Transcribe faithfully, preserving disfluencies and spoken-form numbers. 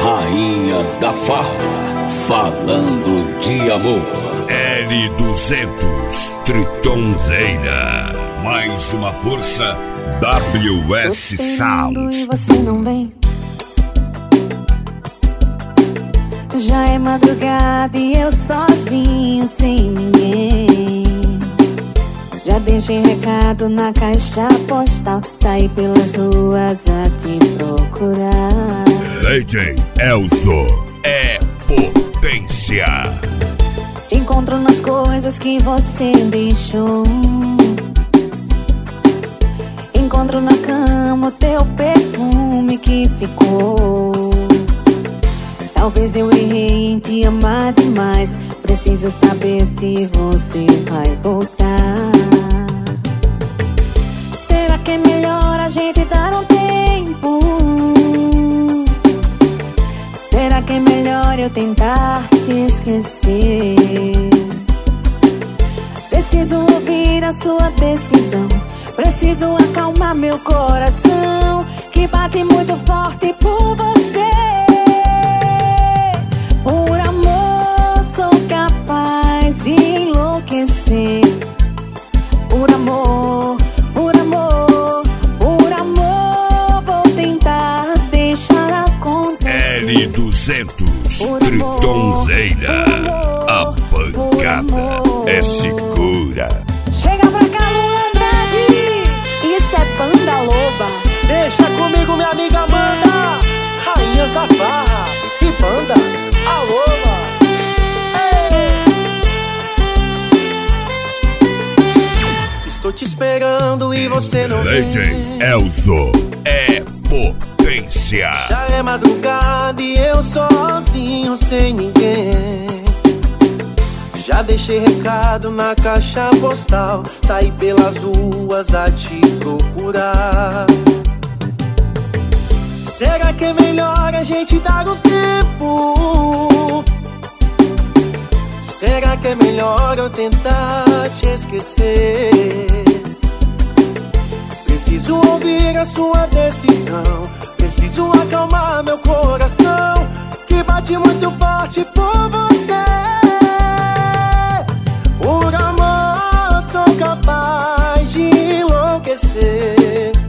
Rainhas da Farra, falando de amor. L duzentos, Tritonzeira. Mais uma força, W S Sound. E você não vem. Já é madrugada e eu sozinho, sem ninguém. Já deixei recado na caixa postal, saí pelas ruas a te procurar. D J Elzo é potência. Te encontro nas coisas que você deixou. Encontro na cama o teu perfume que ficou. Talvez eu errei em te amar demais. Preciso saber se você vai voltar. Será que é melhor a gente dar um tempo? Será que é melhor eu tentar te esquecer? Preciso ouvir a sua decisão. Preciso acalmar meu coração, que bate muito forte por você. Por amor sou capaz de enlouquecer. Por amor, por amor, por amor vou tentar deixar acontecer. L duzentos, Tritonzeira. A pancada é segura. Chega pra cá, Luan Andrade. Isso é Banda Loba. Deixa comigo, minha amiga Amanda. Rainhas da Farra e Banda a Loba. Ei. Estou te esperando e você não vem. D J Elzo é potência. Já é madrugada e eu sozinho, sem ninguém. Já deixei recado na caixa postal, saí pelas ruas a te procurar. Será que é melhor a gente dar um tempo? Será que é melhor eu tentar te esquecer? Preciso ouvir a sua decisão. Preciso acalmar meu coração, que bate muito forte por você. Por amor sou capaz de enlouquecer.